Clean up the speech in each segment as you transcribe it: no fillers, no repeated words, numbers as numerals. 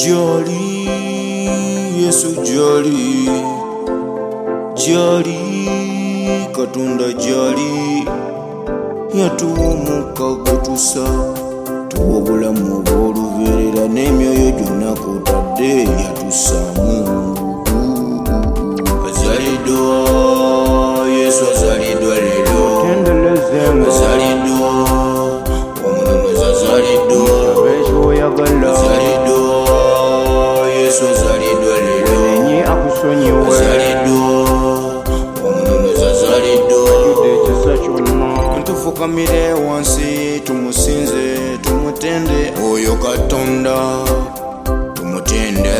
Jolly, Yesu jolly, jolly, Katonda jolly, yatuwomuka gwetusa, tuwobulamu obw'olubeerera n'emyoyo gyonna kw'otadde yatusaamu. Azaliddwa, Yesu azaliddwa leero, azaliddwa, omunomozi azaliddwa, azaliddwa, Yesu azaliddwa leero, azaliddwa, omunomozi azaliddwa. Tufukamire wansi tumusinze tumutende oyo Katonda, tumutende.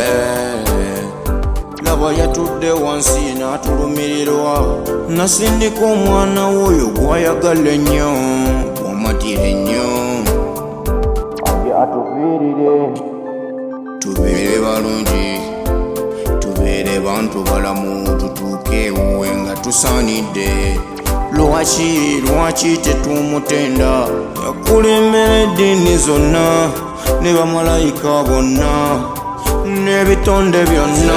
Laba yatudde wansi n'atulumirirwa, nasindika omwana w'oyo gw'ayagala ennyo, gw'amatira ennyo. Atuviirire tubeere balungi, tubeere bantu balamu, tutuuke ewe nga tusaanidde. Lwaki tetumutenda? Yakulembera eddiini zonna ne bamalayika bonna n'ebitonde byonna.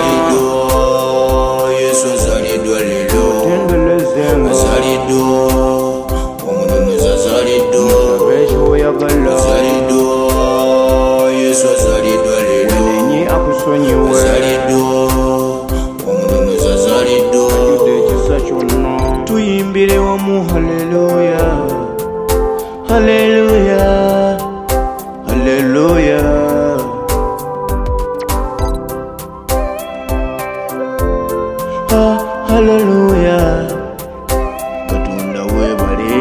Yesu azaliddwa leero, azaliddwa, omunomozi azaliddwa, azaliddwa, Yesu azaliddwa leero, azaliddwa, omunomozi azaliddwa. Tuyimbire wamu haleluya, haleluya, haleluya. Haleluya, Katonda weebale.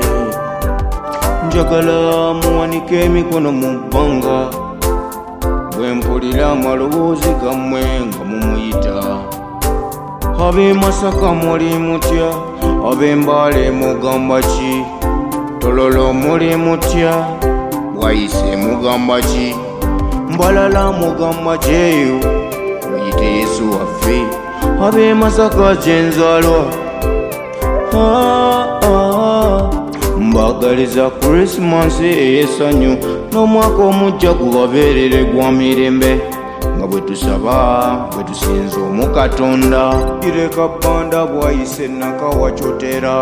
Njagala muwanike emikono mu bbanga bwe mpulira amaloboozi gammwe nga mumuyita. Ab'e Masaka muli mutya, ab'e Mbale mugamba ki? Tololo muli mutya, Bwayise mugamba ki? Mbalala mugamba jeyo, muyite Yesu waffe. Ab'e Masaka gyenzalwa, mbagaliza Krismasi ey'essanyu n'omwaka omujja gubabeerere gwa mirembe, nga bwe tusaba bwe tusinza omu Katonda. Ireka bbanda Bwayise nakawacotera,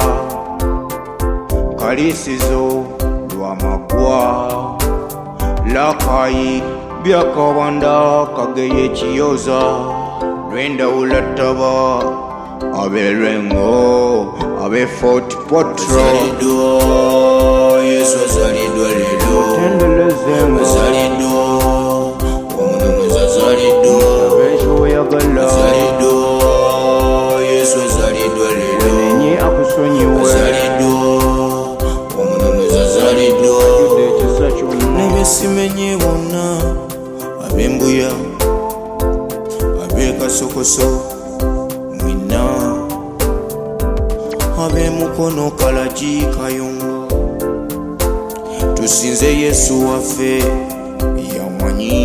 Kalisizo Lwamagwa, Lakayi Byakabanda, Kageyo Ekiyoza, Lwendawula Ttaba, ab'e Lwengo, ab'e Fort Potro. Azaliddwa, Yesu azaliddwa leero, azaliddwa, omunomozi azaliddwa, azaliddwa, Yesu azaliddwa leero, azaliddwa, omunomozi azaliddwa. N'ebesimenye bonna, ab'embuya, ab'e Kasokoso mwina, ab'e Mukono Kalagi Kayunga, tusinze Yesu waffe yamanyi.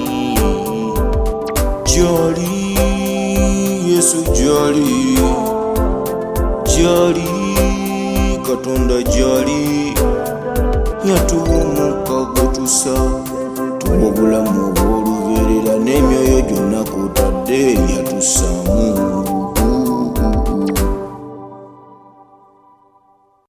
Jolly, Yesu jolly, jolly, Katonda jolly, yatuwomuka gwetusa, tuwa obulamu obw'olubeerera n'emyoyo gyonna kw'otadde yatusaamu.